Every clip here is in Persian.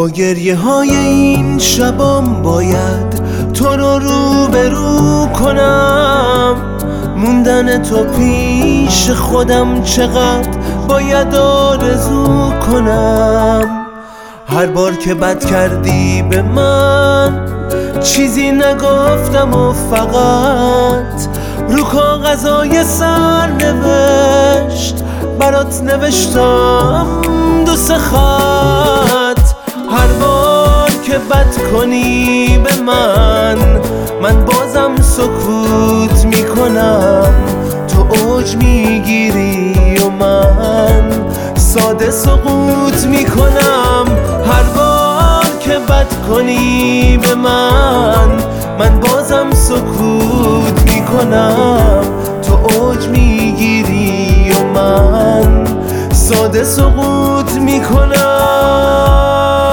با گریه های این شبام باید تو رو روبرو کنم. موندن تو پیش خودم چقدر باید آرزو کنم. هر بار که بد کردی به من چیزی نگفتم و فقط رو کاغذای سرنوشت برات نوشتم دو سه خط. هر بار که بد کنی به من بازم سکوت میکنم. تو اوج میگیری و من ساده سقوط میکنم. هر بار که بد کنی به من بازم سکوت میکنم. تو اوج میگیری و من ساده سقوط میکنم.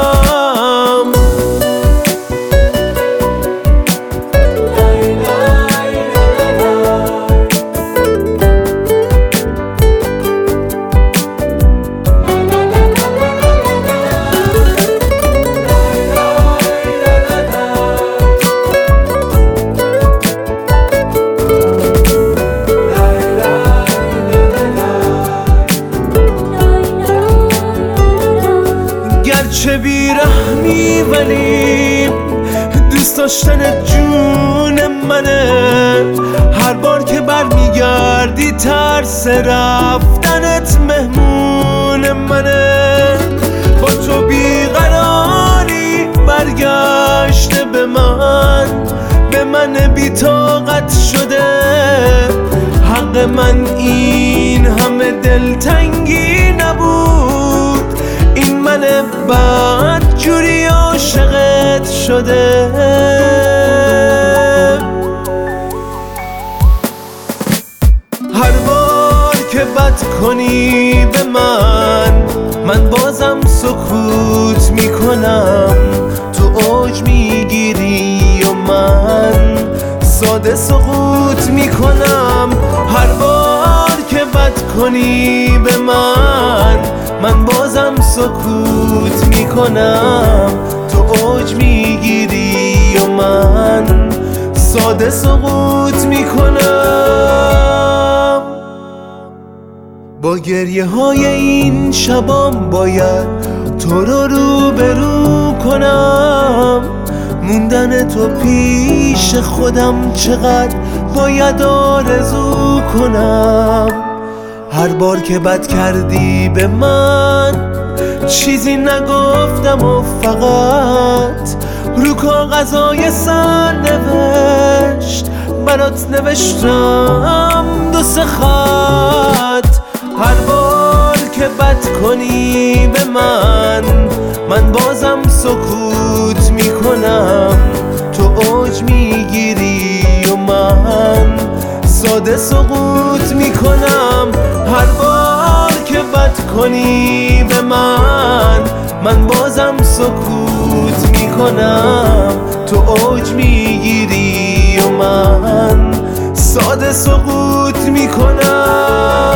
چه بیرحمی ولی دوست داشتن جون منه. هر بار که برمیگردی ترس رفتنت مهمون منه. با تو بیقراری برگشته به من بی طاقت شده. حق من این همه دلتنگی نبود. این من بد جوری عاشقت شده. هر بار که بد کنی به من بازم سکوت میکنم. تو اوج میگیری و من ساده سقوط میکنم. هر بار که بد کنی به من بازم سکوت میکنم. تو اوج میگیری و من ساده سقوط میکنم. با گریه های این شبام باید تو رو روبرو کنم. موندن تو پیش خودم چقدر باید آرزو کنم. هر بار که بد کردی به من چیزی نگفتم و فقط رو کاغذای سرنوشت برات نوشتم دو سه خط. هر بار که بد کنی به من بازم سکوت میکنم. تو اوج میگیری و من ساده سقوط میکنم. هر بار که بد کنی به من بازم سکوت میکنم. تو اوج میگیری و من ساده سقوط میکنم.